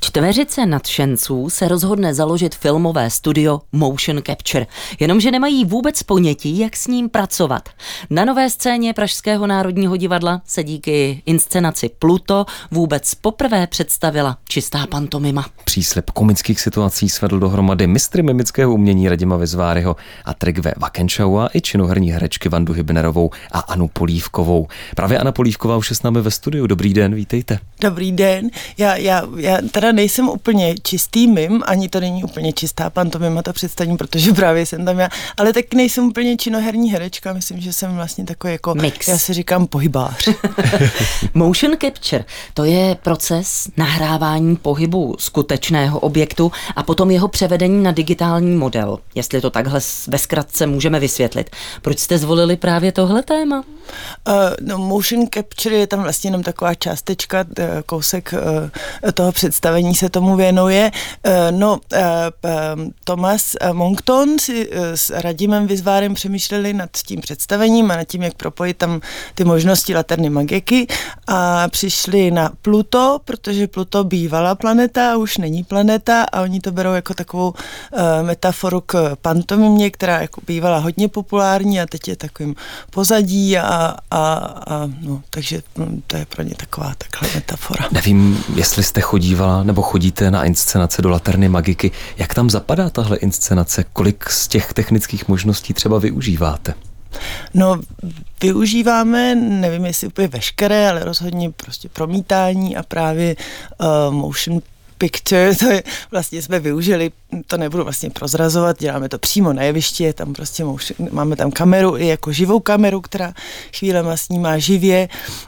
Čtveřice nadšenců se rozhodne založit filmové studio Motion Capture, jenomže nemají vůbec ponětí, jak s ním pracovat. Na nové scéně Pražského národního divadla se díky inscenaci Pluto vůbec poprvé představila čistá pantomima. Příslib komických situací svedl dohromady mistry mimického umění Radima Vizváryho a Trygve Vakenschaua i činoherní herečky Vandu Hybnerovou a Anu Polívkovou. Právě Anna Polívková už je s námi ve studiu. Dobrý den, vítejte. Dobrý den. Já teda nejsem úplně čistý mim, ani to není úplně čistá pantomima to představení, protože právě jsem tam já, ale tak nejsem úplně činoherní herečka, myslím, že jsem vlastně takový jako, mix. Já si říkám pohybář. Motion capture, to je proces nahrávání pohybu skutečného objektu a potom jeho převedení na digitální model. Jestli to takhle ve zkratce můžeme vysvětlit. Proč jste zvolili právě tohle téma? Motion capture je tam vlastně jenom taková částečka, kousek toho představení se tomu věnuje. Thomas Monckton si s Radimem Vizvárem přemýšleli nad tím představením a nad tím, jak propojit tam ty možnosti laterny magiky a přišli na Pluto, protože Pluto bývala planeta a už není planeta a oni to berou jako takovou metaforu k pantomimě, která jako bývala hodně populární a teď je takovým pozadí takže to je pro ně taková takhle metafora. Nevím, jestli jste chodívala nebo chodíte na inscenace do laterny magiky. Jak tam zapadá tahle inscenace? Kolik z těch technických možností třeba využíváte? No, využíváme, nevím, jestli úplně veškeré, ale rozhodně prostě promítání a právě motion picture, to je, vlastně jsme využili, to nebudu vlastně prozrazovat, děláme to přímo na jevišti, je tam prostě máme tam kameru i jako živou kameru, která chvílema snímá živě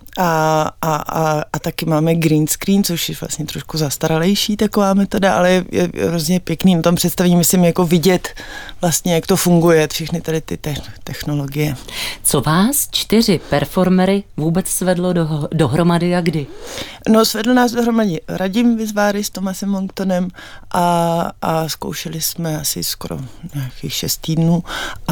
a taky máme green screen, což je vlastně trošku zastaralejší taková metoda, ale je hrozně pěkný na tom představení, myslím, jako vidět vlastně, jak to funguje, všechny tady ty technologie. Co vás 4 performery vůbec svedlo dohromady a kdy? No, svedl nás dohromady Radim Vizváry s Thomasem Moncktonem a zkoušeli jsme asi skoro nějakých 6 týdnů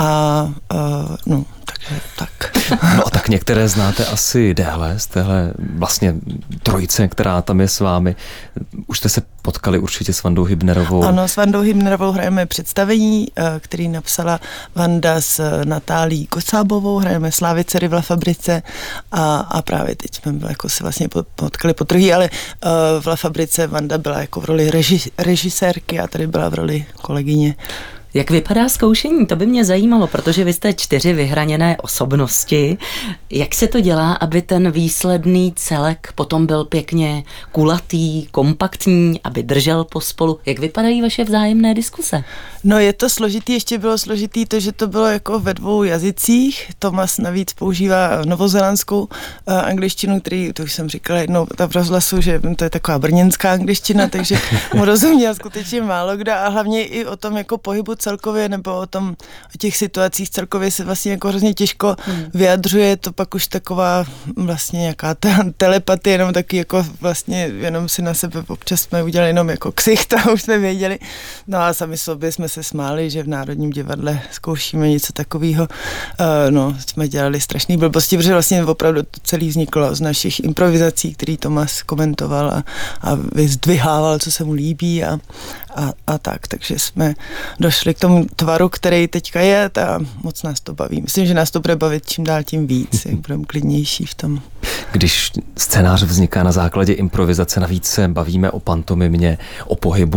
takže tak. No a tak některé znáte asi déle z téhle vlastně trojice, která tam je s vámi. Už jste se potkali určitě s Vandou Hybnerovou. Ano, s Vandou Hybnerovou hrajeme představení, který napsala Vanda s Natálí Kocábovou, hrajeme Slávicery v La Fabrice a právě teď jsme jako se vlastně potkali potrhý, ale v La Fabrice Vanda byla jako v roli režisérky a tady byla v roli kolegyně. Jak vypadá zkoušení? To by mě zajímalo, protože vy jste 4 vyhraněné osobnosti. Jak se to dělá, aby ten výsledný celek potom byl pěkně kulatý, kompaktní, aby držel pospolu? Jak vypadají vaše vzájemné diskuse? No, je to složitý, ještě bylo složitý to, že to bylo jako ve 2 jazycích. Thomas navíc používá novozélandskou angličtinu, to už jsem říkala jednou v rozhlasu, že to je taková brněnská angličtina, takže mu rozuměl skutečně málo kdo a hlavně i o tom jako pohybu celkově nebo o těch situacích celkově se vlastně jako hrozně těžko vyjadřuje, to pak už taková vlastně nějaká telepatie, jenom taky jako vlastně jenom si na sebe občas jsme udělali jenom jako ksicht a už jsme věděli. No a sami sobě jsme se smáli, že v Národním divadle zkoušíme něco takového. Jsme dělali strašný blbosti, protože vlastně opravdu to celý vzniklo z našich improvizací, který Tomas komentoval a vyzdvihával, co se mu líbí a tak, takže jsme došli k tomu tvaru, který teďka je a moc nás to baví. Myslím, že nás to bude bavit čím dál tím víc, jak budeme klidnější v tom. Když scénář vzniká na základě improvizace, navíc se bavíme o pantomimě, o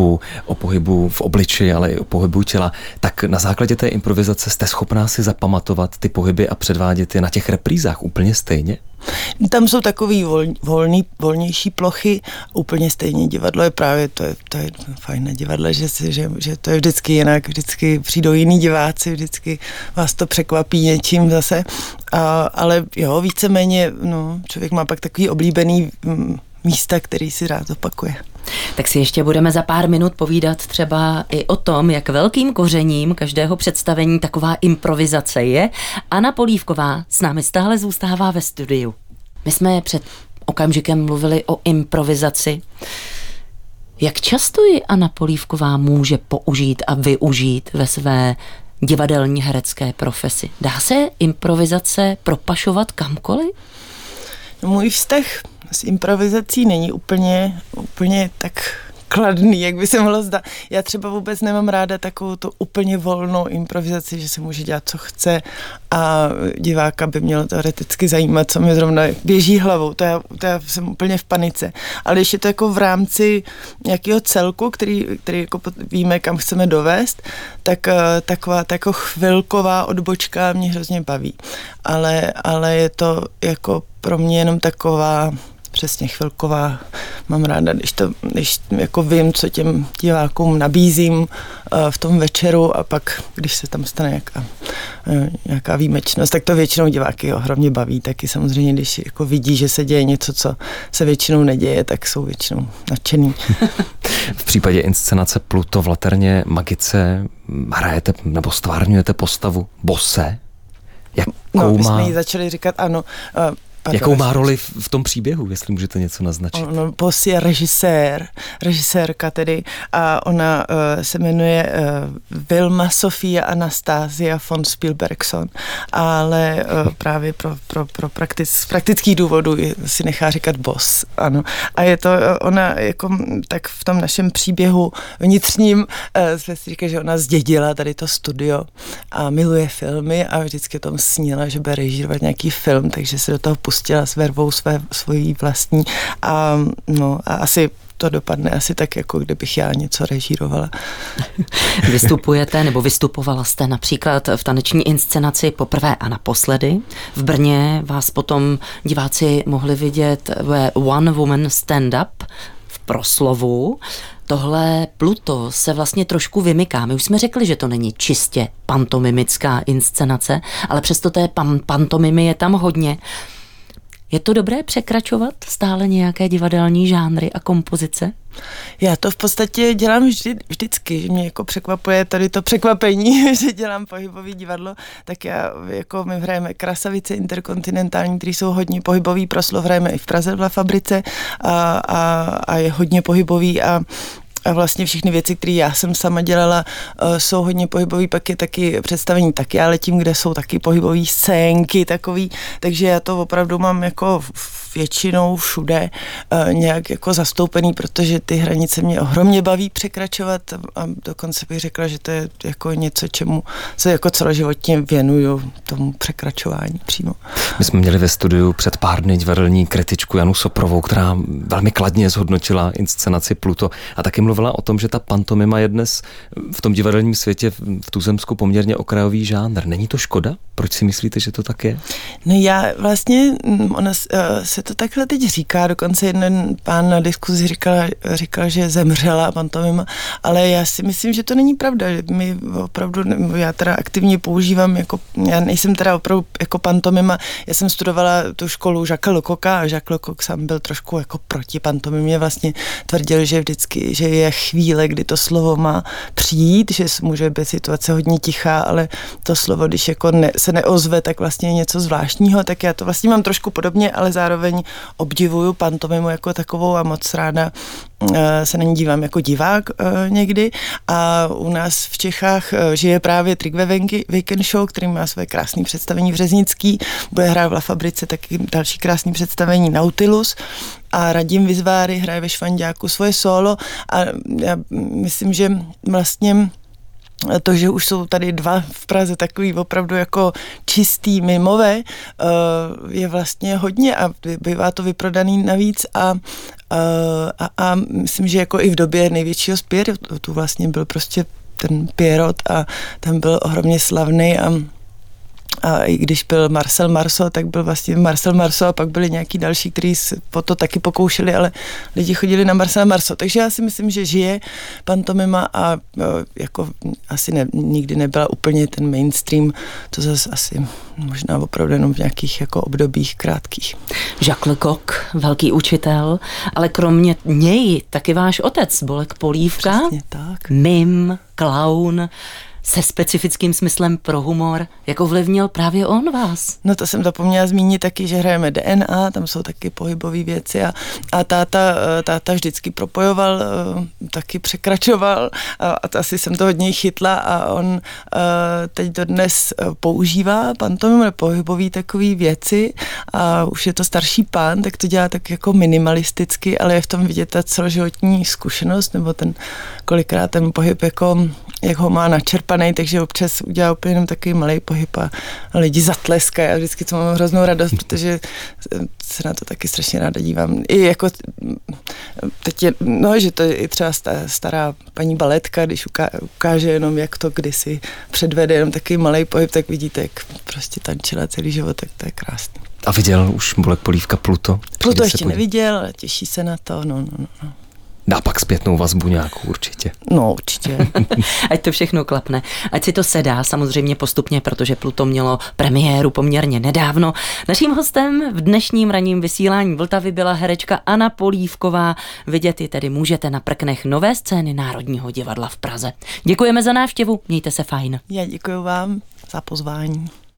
pohybu v obličeji, ale i o pohybu těla, tak na základě té improvizace jste schopná si zapamatovat ty pohyby a předvádět je na těch reprízách úplně stejně? Tam jsou takový volnější plochy, úplně stejně divadlo je právě, to je fajn na divadle, že to je vždycky jinak, vždycky přijdou jiní diváci, vždycky vás to překvapí něčím zase, ale jo, víceméně, člověk má pak takový oblíbený místa, který si rád opakuje. Tak si ještě budeme za pár minut povídat třeba i o tom, jak velkým kořením každého představení taková improvizace je. Anna Polívková s námi stále zůstává ve studiu. My jsme před okamžikem mluvili o improvizaci. Jak často ji Anna Polívková může použít a využít ve své divadelní herecké profesi? Dá se improvizace propašovat kamkoliv? Můj vztah s improvizací není úplně tak kladný, jak by se mohlo zdát. Já třeba vůbec nemám ráda takovou tu úplně volnou improvizaci, že se může dělat, co chce a diváka by mělo teoreticky zajímat, co mi zrovna běží hlavou. To já jsem úplně v panice. Ale když je to jako v rámci nějakého celku, který jako víme, kam chceme dovést, tak taková ta jako chvilková odbočka mě hrozně baví. Ale je to jako pro mě jenom taková přesně chvilková. Mám ráda, když jako vím, co těm divákům nabízím v tom večeru a pak, když se tam stane nějaká výjimečnost, tak to většinou diváky ohromně baví. Taky samozřejmě, když jako vidí, že se děje něco, co se většinou neděje, tak jsou většinou nadšený. V případě inscenace Pluto v Laterně Magice hrajete nebo stvárňujete postavu Bosse. My jsme jí začali říkat, ano. Jakou má roli v tom příběhu, jestli můžete něco naznačit? Boss je režisérka tedy, a ona se jmenuje Vilma Sofia Anastasia von Spielbergson, ale právě pro praktických důvodů si nechá říkat Boss, ano. A je to, ona jako tak v tom našem příběhu vnitřním jsme si říkali, že ona zdědila tady to studio a miluje filmy a vždycky o tom snila, že bude režírovat nějaký film, takže se do toho pustila s vervou svojí vlastní a asi to dopadne asi tak, jako kdybych já něco režírovala. Vystupujete nebo vystupovala jste například v taneční inscenaci Poprvé a naposledy. V Brně vás potom diváci mohli vidět ve One Woman Stand Up v proslovu. Tohle Pluto se vlastně trošku vymyká. My už jsme řekli, že to není čistě pantomimická inscenace, ale přesto té pantomimy je tam hodně. Je to dobré překračovat stále nějaké divadelní žánry a kompozice? Já to v podstatě dělám vždycky, že mě jako překvapuje tady to překvapení, že dělám pohybový divadlo, tak my hrajeme Krasavice interkontinentální, které jsou hodně pohybový, proslov hrajeme i v Praze v La Fabrice a je hodně pohybový a vlastně všechny věci, které já jsem sama dělala, jsou hodně pohybový, pak je taky představení Tak já letím, kde jsou taky pohybový scénky takový, takže já to opravdu mám jako většinou všude nějak jako zastoupený, protože ty hranice mě ohromně baví překračovat a dokonce bych řekla, že to je jako něco, čemu se jako celoživotně věnuju, tomu překračování přímo. My jsme měli ve studiu před pár dny divadelní kritičku Janu Soprovou, která velmi kladně zhodnotila inscenaci Pluto a taky mluvila o tom, že ta pantomima je dnes v tom divadelním světě v tuzemsku poměrně okrajový žánr. Není to škoda? Proč si myslíte, že to tak je? No já vlastně, ona se to takhle teď říká, dokonce jeden pán na diskuzi říkal, že zemřela pantomima, ale já si myslím, že to není pravda, že my opravdu, já teda aktivně používám, já nejsem teda opravdu jako pantomima, já jsem studovala tu školu Jacques Lecoqa a Jacques Lecoq sám byl trošku jako proti pantomimě, vlastně tvrdil, že vždycky, že je chvíle, kdy to slovo má přijít, že může být situace hodně tichá, ale to slovo, když jako se neozve, tak vlastně je něco zvláštního, tak já to vlastně mám trošku podobně, ale zároveň obdivuju pantomimu jako takovou a moc ráda se na ní dívám jako divák někdy a u nás v Čechách žije právě Trygve Weekend Show, který má své krásné představení v Řeznický, bude hrát v La Fabrice taky další krásné představení Nautilus a Radim Vizváry hraje ve Švanďáku svoje solo a já myslím, že vlastně to, že už jsou tady dva v Praze takový opravdu jako čistý mimové, je vlastně hodně a bývá to vyprodaný navíc a myslím, že jako i v době největšího Spiritu vlastně byl prostě ten Pierrot a ten byl ohromně slavný a i když byl Marcel Marceau, tak byl vlastně Marcel Marceau a pak byli nějaký další, kteří se po to taky pokoušeli, ale lidi chodili na Marcela Marceau. Takže já si myslím, že žije pantomima a jako asi nikdy nebyla úplně ten mainstream, to zase asi možná opravdu jenom v nějakých jako obdobích krátkých. Jacques Lecoq, velký učitel, ale kromě něj taky váš otec, Bolek Polívka, tak. mim, klaun. se specifickým smyslem pro humor. Jak ovlivnil právě on vás? No to jsem zapomněla zmínit taky, že hrajeme DNA, tam jsou taky pohybové věci a táta vždycky propojoval, taky překračoval a asi jsem to hodně chytla a on teď dodnes používá pantomim, pohybové takové věci a už je to starší pán, tak to dělá tak jako minimalisticky, ale je v tom vidět ta celoživotní zkušenost nebo kolikrát ten pohyb jako jak ho má načerpaný, takže občas udělá úplně jenom takový malý pohyb a lidi zatleskají a vždycky to mám hroznou radost, protože se na to taky strašně ráda dívám. I jako teď je, no, že to je i třeba stará paní baletka, když ukáže jenom, jak to kdysi předvede, jenom takový malý pohyb, tak vidíte, jak prostě tančila celý život, tak to je krásný. A viděl už Bolek Polívka Pluto? Pluto ještě neviděl, ale těší se na to, no. Dá pak zpětnou vazbu nějakou určitě. No, určitě. Ať to všechno klapne. Ať si to sedá samozřejmě postupně, protože Pluto mělo premiéru poměrně nedávno. Naším hostem v dnešním ranním vysílání Vltavy byla herečka Anna Polívková. Vidět ji tedy můžete na prknech Nové scény Národního divadla v Praze. Děkujeme za návštěvu, mějte se fajn. Já děkuji vám za pozvání.